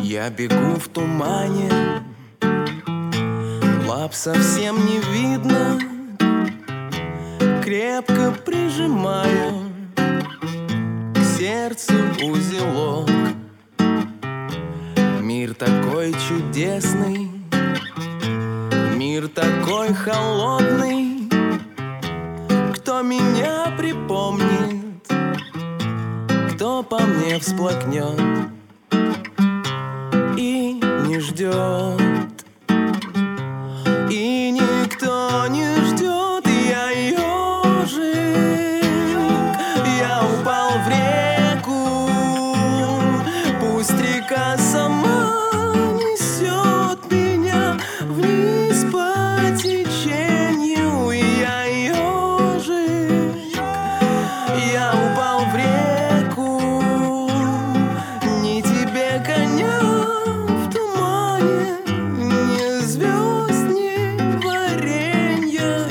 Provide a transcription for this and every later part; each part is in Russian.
Я бегу в тумане, лап совсем не видно, крепко прижимаю к сердцу узелок. Мир такой чудесный, мир такой холодный. Кто меня припомнит, кто по мне всплакнет и не ждет. И никто не ждет, я ежик. Я упал в реку, пусть река сама несет меня вниз по течению. Я ежик. Я упал в реку, ни тебе коня в тумане, ни звезд, ни варенья.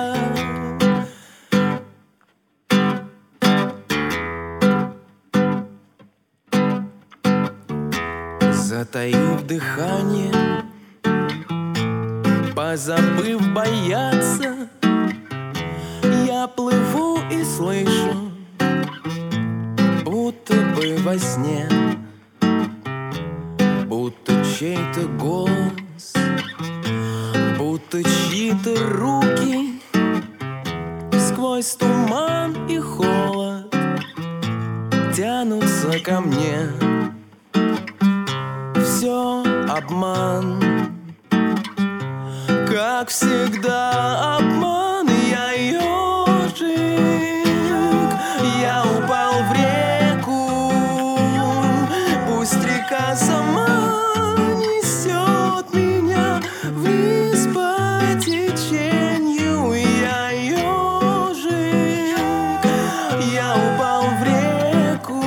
Затаив дыхание, позабыв бояться, я плыву и слышу, будто бы во сне, будто чей-то голос, будто чьи-то руки сквозь туман и холод тянутся ко мне. Все обман, как всегда обман. Я ежик. Я упал в реку, пусть река сама несет меня вниз по течению. Я ежик. Я упал в реку,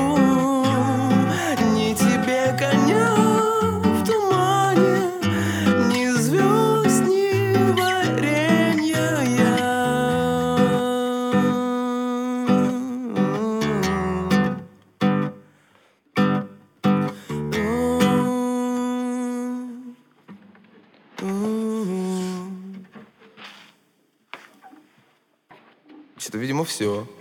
ни тебе коня в тумане, ни звезд, ни варенья. Что-то, видимо, все.